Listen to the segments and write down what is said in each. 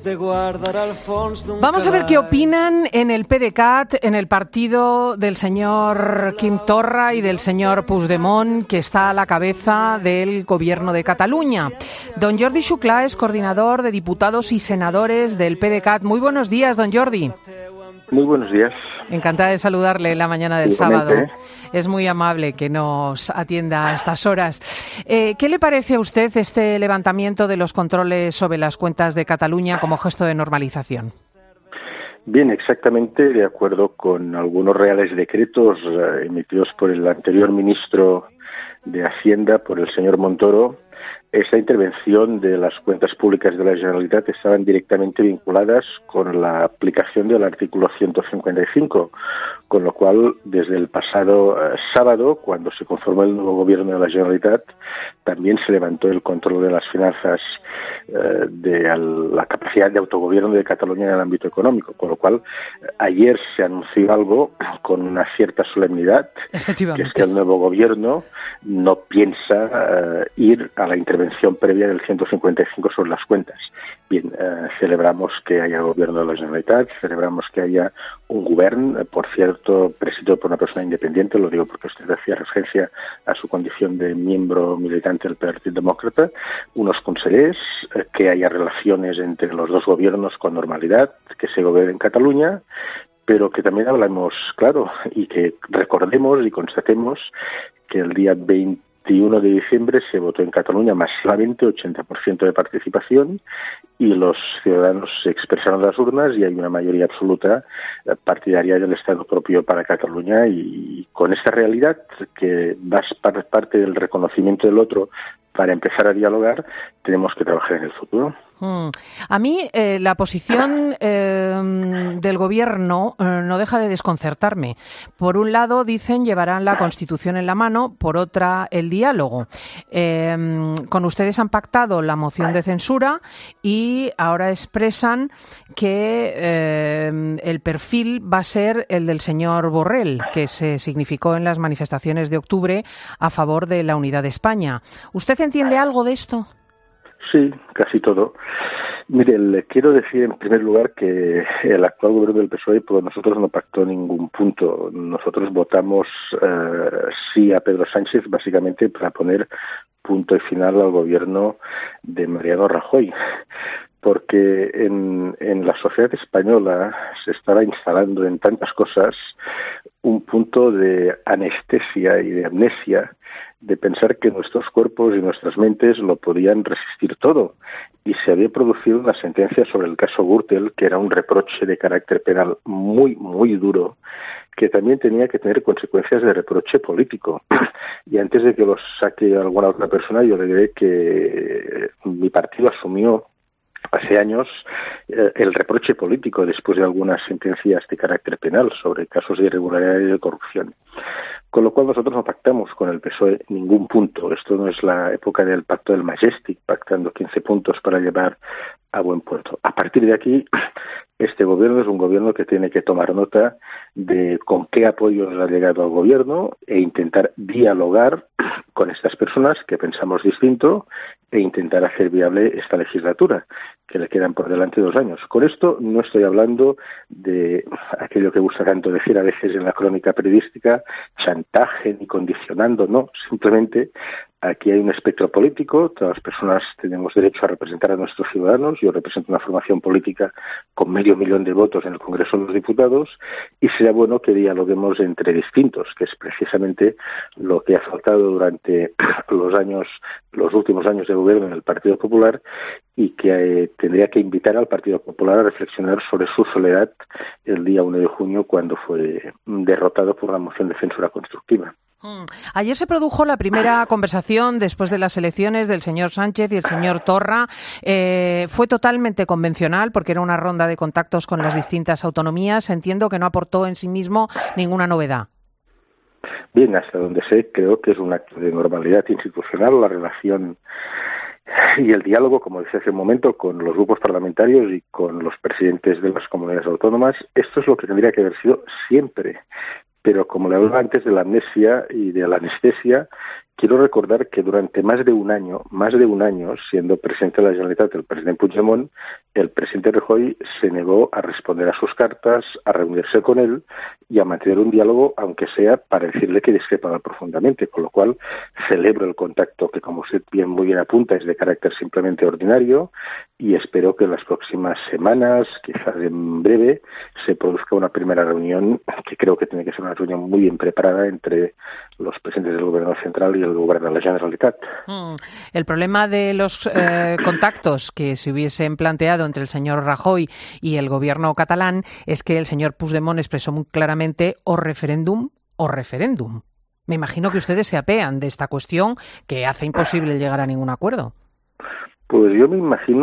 Vamos a ver qué opinan en el PDeCAT, en el partido del señor Quim Torra y del señor Puigdemont, que está a la cabeza del gobierno de Cataluña. Don Jordi Xuclà es coordinador de diputados y senadores del PDeCAT. Muy buenos días, don Jordi. Muy buenos días. Encantada de saludarle en la mañana del sábado. Es muy amable que nos atienda a estas horas. ¿Qué le parece a usted este levantamiento de los controles sobre las cuentas de Cataluña como gesto de normalización? Bien, exactamente de acuerdo con algunos reales decretos emitidos por el anterior ministro de Hacienda, por el señor Montoro. Esa intervención de las cuentas públicas de la Generalitat estaban directamente vinculadas con la aplicación del artículo 155, con lo cual, desde el pasado sábado, cuando se conformó el nuevo gobierno de la Generalitat, también se levantó el control de las finanzas, de la capacidad de autogobierno de Cataluña en el ámbito económico, con lo cual ayer se anunció algo con una cierta solemnidad, que es que el nuevo gobierno no piensa ir a la intervención previa del 155 sobre las cuentas. Bien, celebramos que haya gobierno de la Generalitat, celebramos que haya un govern, por cierto, presidido por una persona independiente, lo digo porque usted hacía referencia a su condición de miembro militante del Partido Demócrata, unos consellers, que haya relaciones entre los dos gobiernos con normalidad, que se gobierne en Cataluña, pero que también hablamos claro y que recordemos y constatemos que el día 21 de diciembre se votó en Cataluña masivamente, 80% de participación, y los ciudadanos se expresaron en las urnas y hay una mayoría absoluta partidaria del Estado propio para Cataluña, y con esta realidad que va parte del reconocimiento del otro para empezar a dialogar, tenemos que trabajar en el futuro. A mí la posición del Gobierno no deja de desconcertarme. Por un lado, dicen llevarán la Constitución en la mano, por otra, el diálogo. Con ustedes han pactado la moción de censura y ahora expresan que el perfil va a ser el del señor Borrell, que se significó en las manifestaciones de octubre a favor de la unidad de España. ¿Usted entiende algo de esto? Sí, casi todo. Mire, le quiero decir en primer lugar que el actual gobierno del PSOE por nosotros no pactó ningún punto. Nosotros votamos sí a Pedro Sánchez básicamente para poner punto y final al gobierno de Mariano Rajoy, porque en la sociedad española se estaba instalando en tantas cosas un punto de anestesia y de amnesia, de pensar que nuestros cuerpos y nuestras mentes lo podían resistir todo. Y se había producido una sentencia sobre el caso Gürtel, que era un reproche de carácter penal muy, muy duro, que también tenía que tener consecuencias de reproche político. Y antes de que lo saque alguna otra persona, yo le diré que mi partido asumió hace años el reproche político después de algunas sentencias de carácter penal sobre casos de irregularidad y de corrupción. Con lo cual nosotros no pactamos con el PSOE ningún punto. Esto no es la época del pacto del Majestic, pactando 15 puntos para llevar a buen puerto. A partir de aquí, este gobierno es un gobierno que tiene que tomar nota de con qué apoyos ha llegado al gobierno e intentar dialogar con estas personas que pensamos distinto e intentar hacer viable esta legislatura, que le quedan por delante 2 años. Con esto no estoy hablando de aquello que gusta tanto decir a veces en la crónica periodística, chantaje ni condicionando, no, simplemente aquí hay un espectro político, todas las personas tenemos derecho a representar a nuestros ciudadanos, yo represento una formación política con 500.000 de votos en el Congreso de los Diputados, y sería bueno que dialoguemos entre distintos, que es precisamente lo que ha faltado durante los últimos años de gobierno en el Partido Popular, y que tendría que invitar al Partido Popular a reflexionar sobre su soledad el día 1 de junio, cuando fue derrotado por la moción de censura constructiva. Ayer se produjo la primera conversación después de las elecciones del señor Sánchez y el señor Torra. Fue totalmente convencional porque era una ronda de contactos con las distintas autonomías. Entiendo que no aportó en sí mismo ninguna novedad. Bien, hasta donde sé, creo que es un acto de normalidad institucional la relación y el diálogo, como decía hace un momento, con los grupos parlamentarios y con los presidentes de las comunidades autónomas. Esto es lo que tendría que haber sido siempre. Pero como le hablaba antes de la amnesia y de la anestesia, quiero recordar que durante más de un año, siendo presidente de la Generalitat el presidente Puigdemont, el presidente Rajoy se negó a responder a sus cartas, a reunirse con él y a mantener un diálogo, aunque sea para decirle que discrepaba profundamente, con lo cual celebro el contacto que, como usted muy bien apunta, es de carácter simplemente ordinario, y espero que en las próximas semanas, quizás en breve, se produzca una primera reunión que creo que tiene que ser una reunión muy bien preparada entre los presidentes del Gobierno central y el Gobierno de la Generalitat. El problema de los contactos que se hubiesen planteado entre el señor Rajoy y el Gobierno catalán es que el señor Puigdemont expresó muy claramente o referéndum o referéndum. Me imagino que ustedes se apean de esta cuestión que hace imposible llegar a ningún acuerdo. Pues yo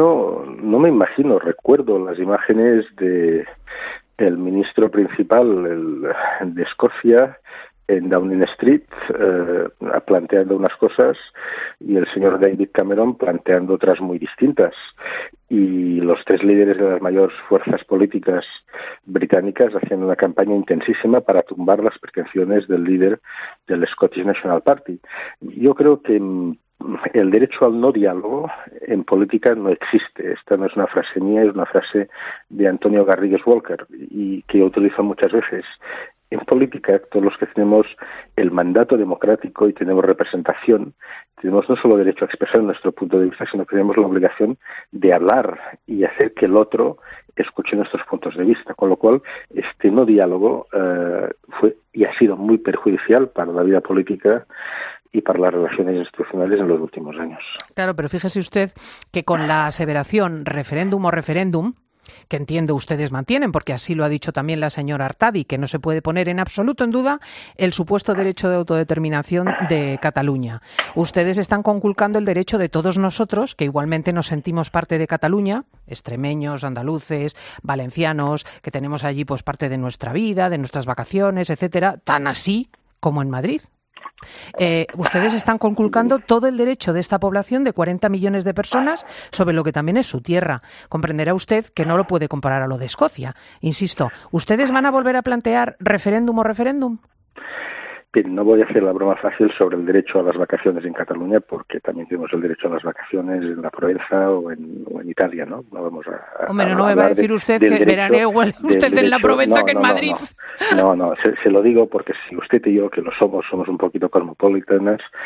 recuerdo las imágenes de el ministro principal de Escocia en Downing Street planteando unas cosas y el señor David Cameron planteando otras muy distintas. Y los tres líderes de las mayores fuerzas políticas británicas haciendo una campaña intensísima para tumbar las pretensiones del líder del Scottish National Party. Yo creo que el derecho al no diálogo en política no existe. Esta no es una frase mía, es una frase de Antonio Garrigues Walker y que yo utilizo muchas veces. En política, todos los que tenemos el mandato democrático y tenemos representación, tenemos no solo derecho a expresar nuestro punto de vista, sino que tenemos la obligación de hablar y hacer que el otro escuche nuestros puntos de vista. Con lo cual, este no diálogo fue y ha sido muy perjudicial para la vida política y para las relaciones institucionales en los últimos años. Claro, pero fíjese usted que con la aseveración referéndum o referéndum, que entiendo ustedes mantienen, porque así lo ha dicho también la señora Artadi, que no se puede poner en absoluto en duda el supuesto derecho de autodeterminación de Cataluña. Ustedes están conculcando el derecho de todos nosotros, que igualmente nos sentimos parte de Cataluña, extremeños, andaluces, valencianos, que tenemos allí pues parte de nuestra vida, de nuestras vacaciones, etcétera, tan así como en Madrid. Ustedes están conculcando todo el derecho de esta población de 40 millones de personas sobre lo que también es su tierra. Comprenderá usted que no lo puede comparar a lo de Escocia. Insisto, ¿ustedes van a volver a plantear referéndum o referéndum? Bien, no voy a hacer la broma fácil sobre el derecho a las vacaciones en Cataluña, porque también tenemos el derecho a las vacaciones en la Provenza o en Italia, ¿no? No vamos a Hombre, no me va a decir usted que veraneo usted en la Provenza que en Madrid. No, se lo digo porque si usted y yo, que lo somos un poquito cosmopolitas,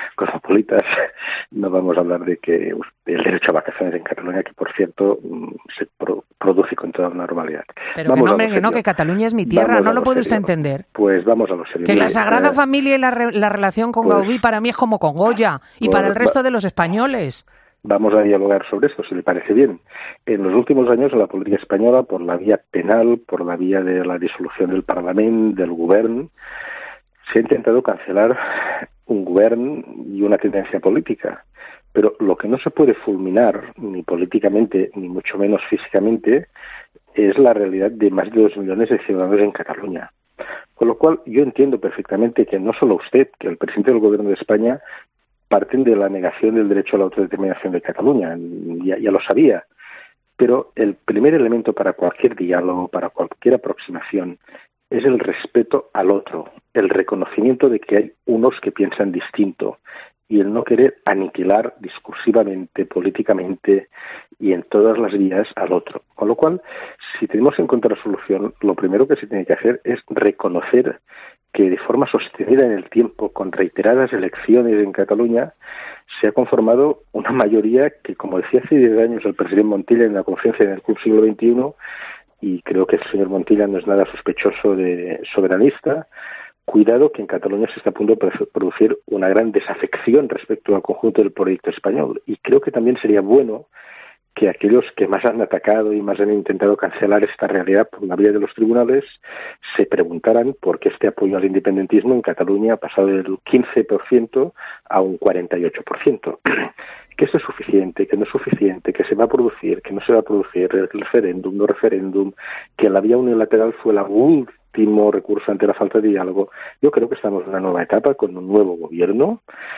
no vamos a hablar de que el derecho a vacaciones en Cataluña, que por cierto se produce con toda normalidad. Pero que Cataluña es mi tierra, ¿no lo puede usted entender? Pues vamos a lo serio. Que la Sagrada Familia y la relación con Gaudí para mí es como con Goya y para el resto de los españoles. Vamos a dialogar sobre esto, si le parece bien. En los últimos años, en la política española, por la vía penal, por la vía de la disolución del Parlamento, del Govern, se ha intentado cancelar un Govern y una tendencia política. Pero lo que no se puede fulminar, ni políticamente, ni mucho menos físicamente, es la realidad de más de 2 millones de ciudadanos en Cataluña. Con lo cual, yo entiendo perfectamente que no solo usted, que el presidente del Gobierno de España parten de la negación del derecho a la autodeterminación de Cataluña, ya lo sabía, pero el primer elemento para cualquier diálogo, para cualquier aproximación, es el respeto al otro, el reconocimiento de que hay unos que piensan distinto y el no querer aniquilar discursivamente, políticamente y en todas las vías al otro. Con lo cual, si tenemos que encontrar solución, lo primero que se tiene que hacer es reconocer que de forma sostenida en el tiempo, con reiteradas elecciones en Cataluña, se ha conformado una mayoría que, como decía hace 10 años el presidente Montilla en la conferencia en el Club Siglo XXI, y creo que el señor Montilla no es nada sospechoso de soberanista, cuidado que en Cataluña se está a punto de producir una gran desafección respecto al conjunto del proyecto español. Y creo que también sería bueno que aquellos que más han atacado y más han intentado cancelar esta realidad por la vía de los tribunales se preguntaran por qué este apoyo al independentismo en Cataluña ha pasado del 15% a un 48%. Que esto es suficiente, que no es suficiente, que se va a producir, que no se va a producir, el referéndum, no referéndum, que la vía unilateral fue la último recurso ante la falta de diálogo. Yo creo que estamos en una nueva etapa con un nuevo gobierno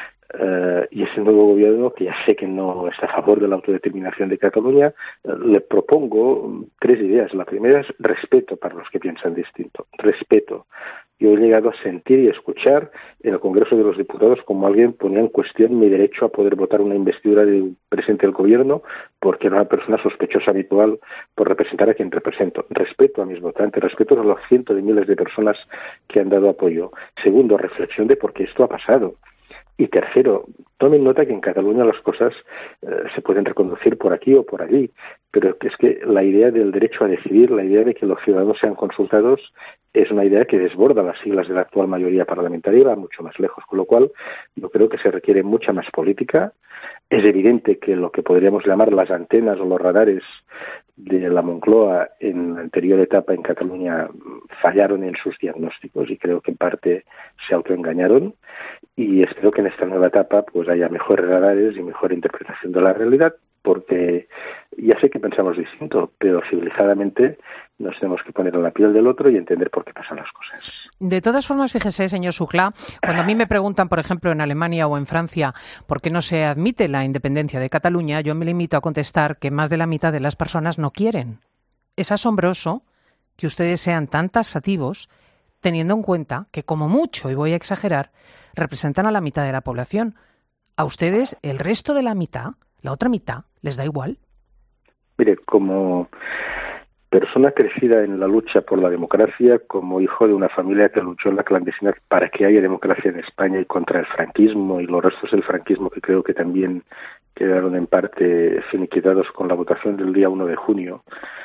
y ese nuevo gobierno, que ya sé que no está a favor de la autodeterminación de Cataluña, le propongo 3 ideas. La primera es respeto para los que piensan distinto, respeto. Yo he llegado a sentir y escuchar en el Congreso de los Diputados como alguien ponía en cuestión mi derecho a poder votar una investidura de un presidente del gobierno porque era una persona sospechosa habitual por representar a quien represento. Respeto a mis votantes, respeto a los cientos de miles de personas que han dado apoyo. Segundo, reflexión de por qué esto ha pasado. Y tercero, tomen nota que en Cataluña las cosas se pueden reconducir por aquí o por allí, pero es que la idea del derecho a decidir, la idea de que los ciudadanos sean consultados, es una idea que desborda las siglas de la actual mayoría parlamentaria y va mucho más lejos, con lo cual yo creo que se requiere mucha más política. Es evidente que lo que podríamos llamar las antenas o los radares de la Moncloa en la anterior etapa en Cataluña fallaron en sus diagnósticos y creo que en parte se autoengañaron, y espero que en esta nueva etapa pues haya mejores radares y mejor interpretación de la realidad, porque ya sé que pensamos distinto, pero civilizadamente nos tenemos que poner en la piel del otro y entender por qué pasan las cosas. De todas formas, fíjese, señor Xuclà, cuando a mí me preguntan, por ejemplo, en Alemania o en Francia, por qué no se admite la independencia de Cataluña, yo me limito a contestar que más de la mitad de las personas no quieren. Es asombroso que ustedes sean tan taxativos, teniendo en cuenta que, como mucho, y voy a exagerar, representan a la mitad de la población. A ustedes, el resto de la mitad, la otra mitad, ¿les da igual? Mire, como persona crecida en la lucha por la democracia, como hijo de una familia que luchó en la clandestinidad para que haya democracia en España y contra el franquismo y los restos del franquismo que creo que también quedaron en parte finiquitados con la votación del día 1 de junio,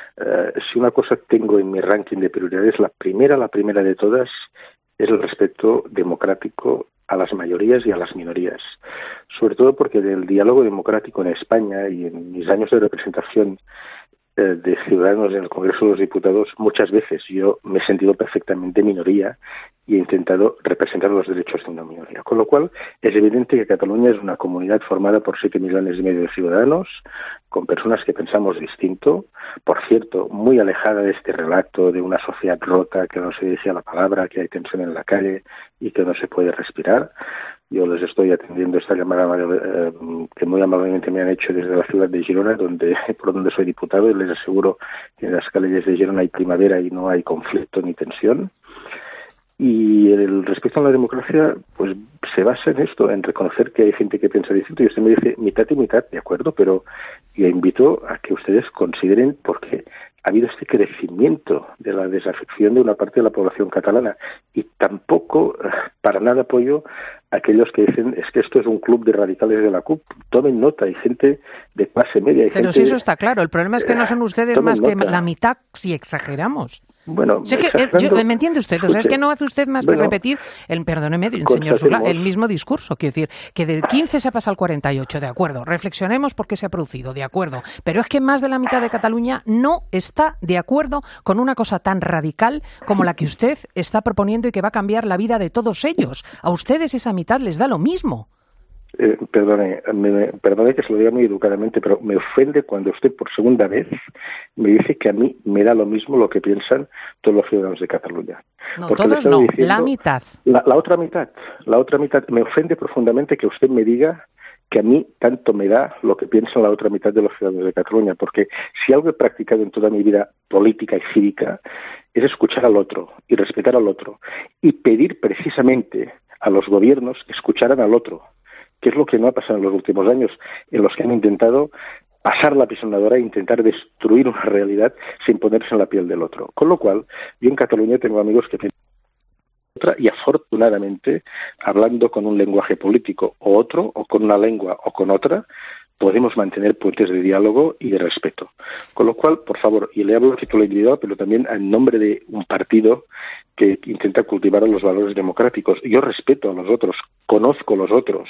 si una cosa tengo en mi ranking de prioridades, la primera de todas, es el respeto democrático a las mayorías y a las minorías. Sobre todo porque del diálogo democrático en España y en mis años de representación de ciudadanos en el Congreso de los Diputados, muchas veces yo me he sentido perfectamente minoría y he intentado representar los derechos de una minoría. Con lo cual, es evidente que Cataluña es una comunidad formada por 7,5 millones de ciudadanos, con personas que pensamos distinto, por cierto, muy alejada de este relato de una sociedad rota, que no se dice la palabra, que hay tensión en la calle y que no se puede respirar. Yo les estoy atendiendo esta llamada que muy amablemente me han hecho desde la ciudad de Girona, por donde soy diputado, y les aseguro que en las calles de Girona hay primavera y no hay conflicto ni tensión. Y el respeto a la democracia pues se basa en esto, en reconocer que hay gente que piensa distinto, y usted me dice mitad y mitad, de acuerdo, pero yo invito a que ustedes consideren por qué ha habido este crecimiento de la desafección de una parte de la población catalana, y tampoco para nada apoyo a aquellos que dicen es que esto es un club de radicales de la CUP. Tomen nota, hay gente de clase media. Pero si eso está claro, el problema es que no son ustedes más que la mitad si exageramos. Bueno, ¿me entiende usted? O sea, es que no hace usted más que repetir, perdóneme, señor Xuclà, el mismo discurso. Quiero decir, que del 15 se pasa al 48, de acuerdo. Reflexionemos por qué se ha producido, de acuerdo. Pero es que más de la mitad de Cataluña no está de acuerdo con una cosa tan radical como la que usted está proponiendo y que va a cambiar la vida de todos ellos. A ustedes esa mitad les da lo mismo. Perdone que se lo diga muy educadamente, pero me ofende cuando usted por segunda vez me dice que a mí me da lo mismo lo que piensan todos los ciudadanos de Cataluña. No, todos no, la mitad. La otra mitad. Me ofende profundamente que usted me diga que a mí tanto me da lo que piensa la otra mitad de los ciudadanos de Cataluña, porque si algo he practicado en toda mi vida política y cívica es escuchar al otro y respetar al otro y pedir precisamente a los gobiernos que escucharan al otro, que es lo que no ha pasado en los últimos años, en los que han intentado pasar la pisonadora e intentar destruir una realidad sin ponerse en la piel del otro. Con lo cual, yo en Cataluña tengo amigos que piensan otra, y afortunadamente, hablando con un lenguaje político o otro, o con una lengua o con otra, podemos mantener puentes de diálogo y de respeto. Con lo cual, por favor, y le hablo a título individual, pero también en nombre de un partido que intenta cultivar los valores democráticos. Yo respeto a los otros, conozco a los otros.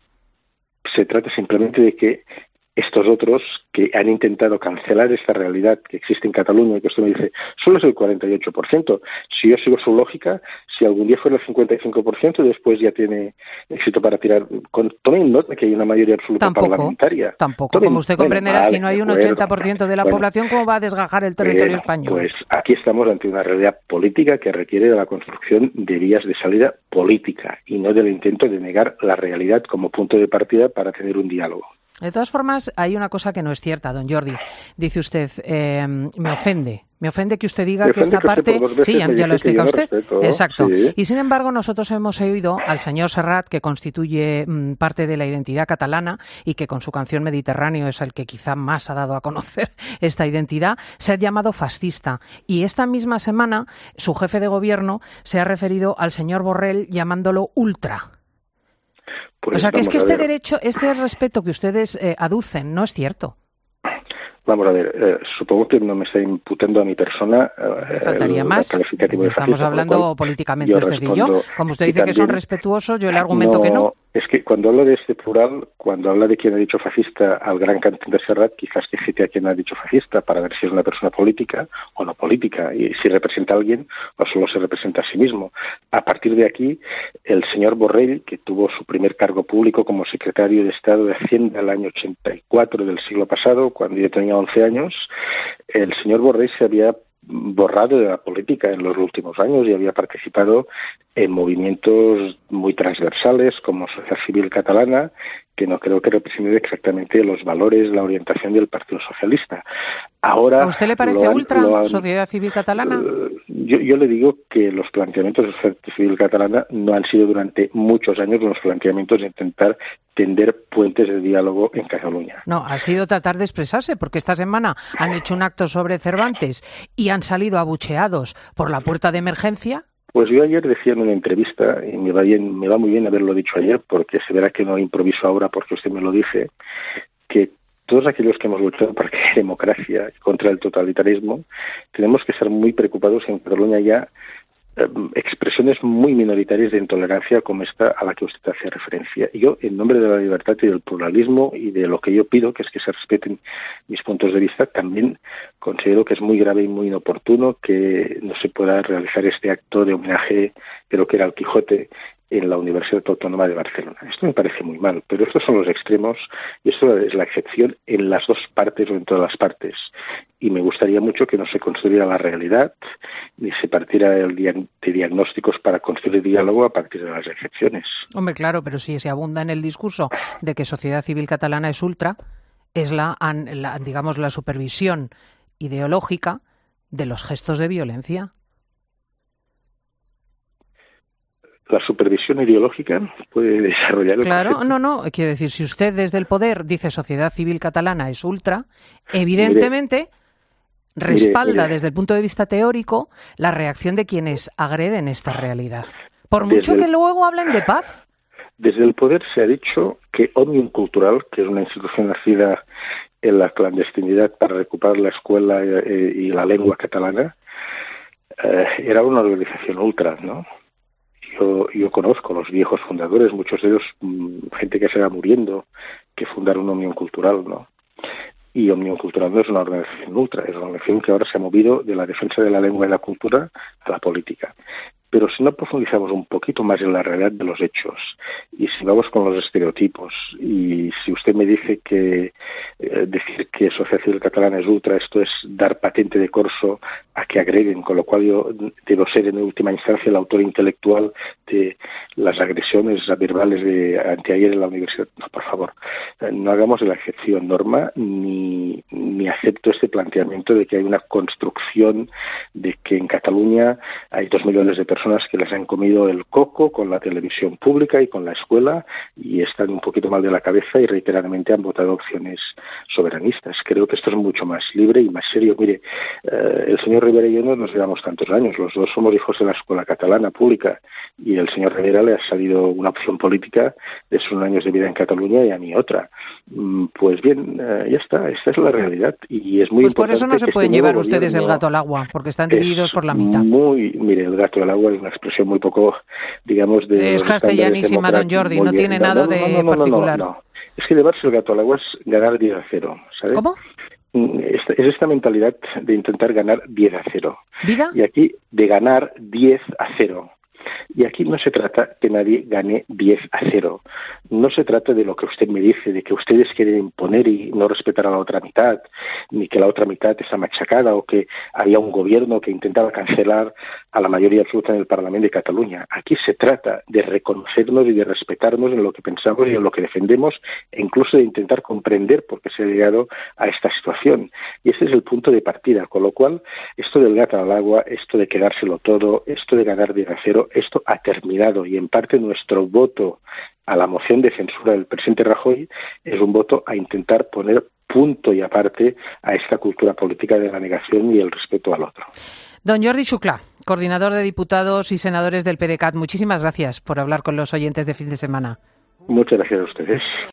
Se trata simplemente de que estos otros que han intentado cancelar esta realidad que existe en Cataluña, y que usted me dice, solo es el 48%. Si yo sigo su lógica, si algún día fuera el 55%, después ya tiene éxito para tirar. Tomen nota que hay una mayoría absoluta parlamentaria. Tampoco. Como usted comprenderá, si no hay un 80% de la población, ¿cómo va a desgajar el territorio español? Pues aquí estamos ante una realidad política que requiere de la construcción de vías de salida política y no del intento de negar la realidad como punto de partida para tener un diálogo. De todas formas, hay una cosa que no es cierta, don Jordi. Dice usted, me ofende que usted diga que esta parte... Sí, ya lo explica usted. Respeto, exacto. Sí. Y sin embargo, nosotros hemos oído al señor Serrat, que constituye parte de la identidad catalana y que con su canción Mediterráneo es el que quizá más ha dado a conocer esta identidad, ser llamado fascista. Y esta misma semana, su jefe de gobierno se ha referido al señor Borrell llamándolo ultra. Pues o sea, que es que este derecho, este respeto que ustedes aducen no es cierto. Vamos a ver, supongo que no me está imputando a mi persona faltaría más. Estamos hablando políticamente usted y yo. Como usted dice que son respetuosos, yo le argumento que no. Es que cuando habla de este plural, cuando habla de quien ha dicho fascista al gran cantante Serrat, quizás que cite a quien ha dicho fascista para ver si es una persona política o no política, y si representa a alguien o solo se representa a sí mismo. A partir de aquí, el señor Borrell, que tuvo su primer cargo público como secretario de Estado de Hacienda el año 84 del siglo pasado, cuando yo tenía 11 años, el señor Borrell se había borrado de la política en los últimos años y había participado en movimientos muy transversales como Sociedad Civil Catalana, que no creo que representen exactamente los valores, la orientación del Partido Socialista. Ahora, ¿a usted le parece ultra Sociedad Civil Catalana? Yo le digo que los planteamientos de Sociedad Civil Catalana no han sido durante muchos años los planteamientos de intentar tender puentes de diálogo en Cataluña. No, ha sido tratar de expresarse, porque esta semana han hecho un acto sobre Cervantes y han salido abucheados por la puerta de emergencia. Pues yo ayer decía en una entrevista, y me va muy bien haberlo dicho ayer, porque se verá que no improviso ahora porque usted me lo dice, que todos aquellos que hemos luchado para que haya democracia contra el totalitarismo, tenemos que estar muy preocupados en Cataluña ya expresiones muy minoritarias de intolerancia como esta a la que usted hace referencia. Y yo, en nombre de la libertad y del pluralismo y de lo que yo pido, que es que se respeten mis puntos de vista, también considero que es muy grave y muy inoportuno que no se pueda realizar este acto de homenaje, creo que era al Quijote, en la Universidad Autónoma de Barcelona. Esto me parece muy mal, pero estos son los extremos y esto es la excepción en las dos partes o en todas las partes. Y me gustaría mucho que no se construyera la realidad ni se partiera de diagnósticos para construir diálogo a partir de las excepciones. Hombre, claro, pero si se abunda en el discurso de que Sociedad Civil Catalana es ultra, es digamos, la supervisión ideológica de los gestos de violencia. La supervisión ideológica puede desarrollar... Claro, no, quiero decir, si usted desde el poder dice Sociedad Civil Catalana es ultra, evidentemente respalda desde el punto de vista teórico la reacción de quienes agreden esta realidad. Por mucho que luego hablen de paz. Desde el poder se ha dicho que Òmnium Cultural, que es una institución nacida en la clandestinidad para recuperar la escuela y la lengua catalana, era una organización ultra, ¿no? Yo conozco los viejos fundadores, muchos de ellos gente que se va muriendo, que fundaron Òmnium Cultural, ¿no? Y Òmnium Cultural no es una organización ultra, es una organización que ahora se ha movido de la defensa de la lengua y la cultura a la política. Pero si no profundizamos un poquito más en la realidad de los hechos y si vamos con los estereotipos y si usted me dice que decir que Sociedad Civil Catalana es ultra, esto es dar patente de corso a que agreguen, con lo cual yo debo ser en última instancia el autor intelectual de las agresiones verbales de anteayer en la universidad. No, por favor, no hagamos de la excepción norma ni acepto este planteamiento de que hay una construcción de que en Cataluña hay 2 millones de personas que les han comido el coco con la televisión pública y con la escuela y están un poquito mal de la cabeza y reiteradamente han votado opciones soberanistas. Creo que esto es mucho más libre y más serio. Mire, el señor Rivera y yo no nos llevamos tantos años, los dos somos hijos de la escuela catalana pública y el señor Rivera le ha salido una opción política de sus años de vida en Cataluña y a mí otra. Pues bien, ya está, esta es la realidad y es muy pues importante. Por eso no se pueden llevar ustedes el gato al agua, porque están divididos por la mitad. Mire, el gato al agua es una expresión muy poco, digamos, de... Es castellanísima, don Jordi, no tiene nada de particular. No. Es que llevarse el gato al agua es ganar 10-0, ¿sabes? ¿Cómo? Es esta mentalidad de intentar ganar 10-0. ¿Vida? Y aquí de ganar 10-0. Y aquí no se trata que nadie gane 10-0. No se trata de lo que usted me dice, de que ustedes quieren imponer y no respetar a la otra mitad, ni que la otra mitad está machacada o que había un gobierno que intentaba cancelar a la mayoría absoluta en el Parlamento de Cataluña. Aquí se trata de reconocernos y de respetarnos en lo que pensamos y en lo que defendemos, e incluso de intentar comprender por qué se ha llegado a esta situación. Y ese es el punto de partida, con lo cual esto del gato al agua, esto de quedárselo todo, esto de ganar 10-0, esto ha terminado, y en parte nuestro voto a la moción de censura del presidente Rajoy es un voto a intentar poner punto y aparte a esta cultura política de la negación y el respeto al otro. Don Jordi Xuclà, coordinador de diputados y senadores del PDeCAT, muchísimas gracias por hablar con los oyentes de Fin de Semana. Muchas gracias a ustedes.